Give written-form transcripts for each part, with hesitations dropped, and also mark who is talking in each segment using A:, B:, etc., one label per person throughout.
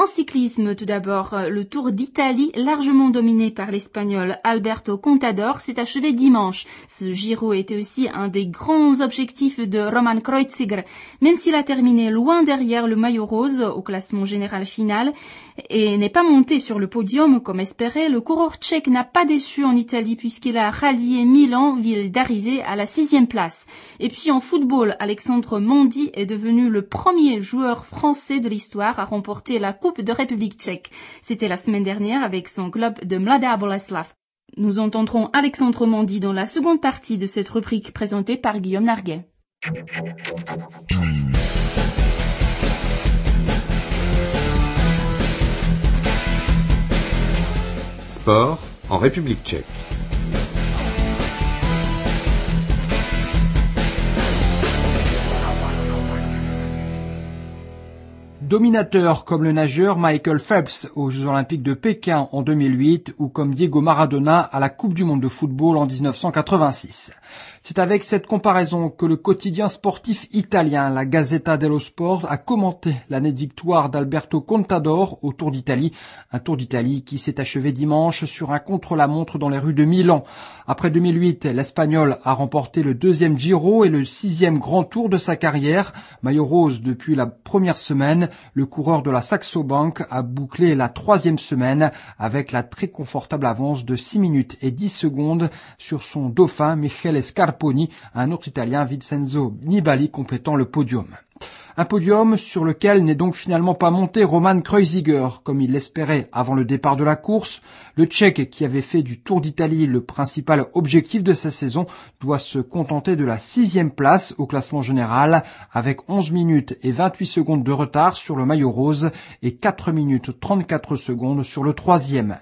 A: En cyclisme, tout d'abord, le Tour d'Italie, largement dominé par l'Espagnol Alberto Contador, s'est achevé dimanche. Ce Giro était aussi un des grands objectifs de Roman Kreuziger, même s'il a terminé loin derrière le maillot rose au classement général final et n'est pas monté sur le podium comme espéré. Le coureur tchèque n'a pas déçu en Italie puisqu'il a rallié Milan, ville d'arrivée, à la 6e place. Et puis en football, Alexandre Mendy est devenu le premier joueur français de l'histoire à remporter la Coupe de République tchèque. C'était la semaine dernière avec son club de Mladá Boleslav. Nous entendrons Alexandre Mendy dans la seconde partie de cette rubrique présentée par Guillaume Narguet.
B: Sport en République tchèque.
C: Dominateur comme le nageur Michael Phelps aux Jeux Olympiques de Pékin en 2008 ou comme Diego Maradona à la Coupe du Monde de football en 1986. C'est avec cette comparaison que le quotidien sportif italien, la Gazzetta dello Sport, a commenté l'année de victoire d'Alberto Contador au Tour d'Italie. Un Tour d'Italie qui s'est achevé dimanche sur un contre-la-montre dans les rues de Milan. Après 2008, l'Espagnol a remporté le 2e Giro et le 6e Grand Tour de sa carrière. Maillot rose depuis la première semaine, le coureur de la Saxo Bank a bouclé la 3e semaine avec la très confortable avance de 6 minutes et 10 secondes sur son dauphin Michele Scarponi, un autre Italien, Vincenzo Nibali, complétant le podium. Un podium sur lequel n'est donc finalement pas monté Roman Kreuziger, comme il l'espérait avant le départ de la course. Le Tchèque, qui avait fait du Tour d'Italie le principal objectif de sa saison, doit se contenter de la 6e place au classement général, avec 11 minutes et 28 secondes de retard sur le maillot rose et 4 minutes 34 secondes sur le 3e.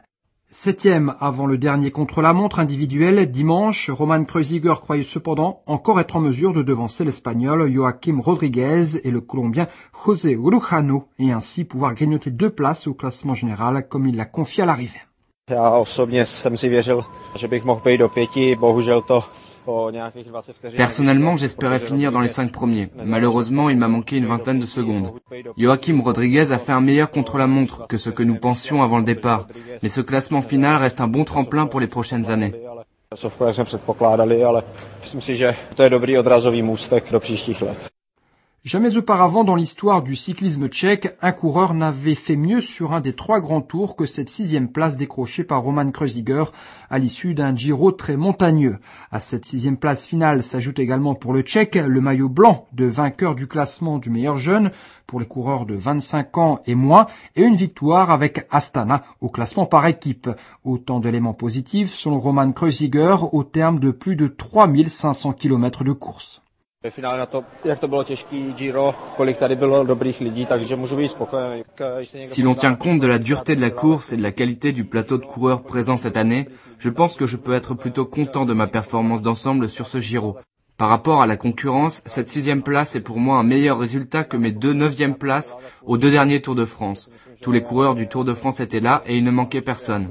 C: 7e avant le dernier contre-la-montre individuel dimanche, Roman Kreuziger croyait cependant encore être en mesure de devancer l'Espagnol Joaquim Rodriguez et le Colombien José Urujano et ainsi pouvoir grignoter 2 places au classement général comme il l'a confié à l'arrivée.
D: Já osobně jsem si věřil, že bych mohl být do 5, bohužel to po nějakých 20 vteřin.
E: Personnellement, j'espérais finir dans les 5 premiers. Malheureusement, il m'a manqué une vingtaine de secondes. Joaquim Rodriguez a fait un meilleur contre-la-montre que ce que nous pensions avant le départ. Mais ce classement final reste un bon tremplin pour les prochaines années.
D: Sovku, jak jsme předpokládali, ale myslím si, že to je dobrý odrazový můstek do příštích let.
C: Jamais auparavant dans l'histoire du cyclisme tchèque, un coureur n'avait fait mieux sur un des 3 grands tours que cette 6e place décrochée par Roman Kreuziger à l'issue d'un Giro très montagneux. À cette 6e place finale s'ajoute également pour le Tchèque le maillot blanc de vainqueur du classement du meilleur jeune pour les coureurs de 25 ans et moins et une victoire avec Astana au classement par équipe. Autant d'éléments positifs selon Roman Kreuziger au terme de plus de 3500 km de course.
D: Ve finále na to, jak to bylo těžký Giro, kolik tady bylo dobrých lidí, takže můžu být spokojený.
E: Si l'on tient compte de la dureté de la course et de la qualité du plateau de coureurs présents cette année, je pense que je peux être plutôt content de ma performance d'ensemble sur ce Giro. Par rapport à la concurrence, cette 6e place est pour moi un meilleur résultat que mes 2 9e places aux 2 derniers Tours de France. Tous les coureurs du Tour de France étaient là et il ne manquait personne.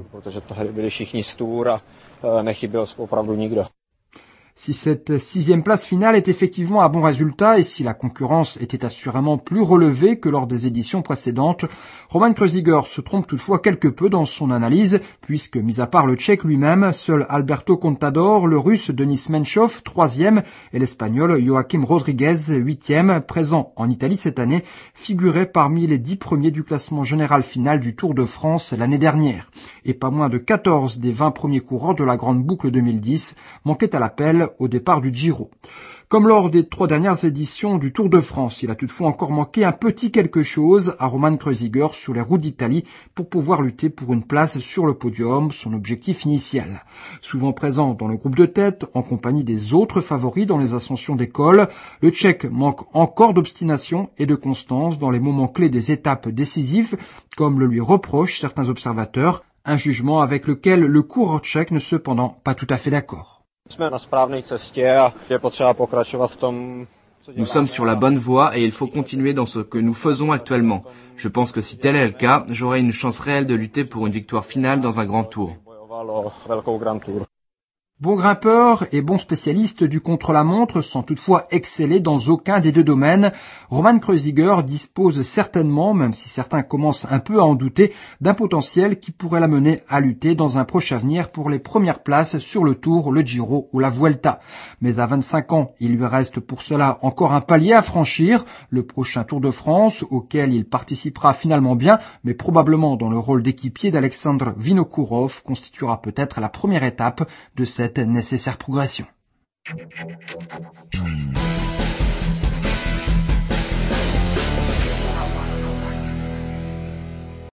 C: Si cette 6e place finale est effectivement un bon résultat et si la concurrence était assurément plus relevée que lors des éditions précédentes, Roman Kreuziger se trompe toutefois quelque peu dans son analyse puisque, mis à part le Tchèque lui-même, seul Alberto Contador, le Russe Denis Menchov, 3e, et l'Espagnol Joaquim Rodriguez, 8e, présent en Italie cette année, figuraient parmi les 10 premiers du classement général final du Tour de France l'année dernière. Et pas moins de 14 des 20 premiers coureurs de la Grande Boucle 2010 manquaient à l'appel au départ du Giro. Comme lors des 3 dernières éditions du Tour de France, il a toutefois encore manqué un petit quelque chose à Roman Kreuziger sur les routes d'Italie pour pouvoir lutter pour une place sur le podium, son objectif initial. Souvent présent dans le groupe de tête, en compagnie des autres favoris dans les ascensions des cols, le Tchèque manque encore d'obstination et de constance dans les moments clés des étapes décisives, comme le lui reprochent certains observateurs, un jugement avec lequel le coureur tchèque n'est cependant pas tout à fait d'accord.
E: Nous sommes sur la bonne voie et il faut continuer dans ce que nous faisons actuellement. Je pense que si tel est le cas, j'aurai une chance réelle de lutter pour une victoire finale dans un grand tour.
C: Bon grimpeur et bon spécialiste du contre-la-montre sans toutefois exceller dans aucun des deux domaines, Roman Kreuziger dispose certainement, même si certains commencent un peu à en douter, d'un potentiel qui pourrait l'amener à lutter dans un proche avenir pour les premières places sur le Tour, le Giro ou la Vuelta. Mais à 25 ans, il lui reste pour cela encore un palier à franchir, le prochain Tour de France auquel il participera finalement bien, mais probablement dans le rôle d'équipier d'Alexandre Vinokourov constituera peut-être la première étape de cette nécessaire progression.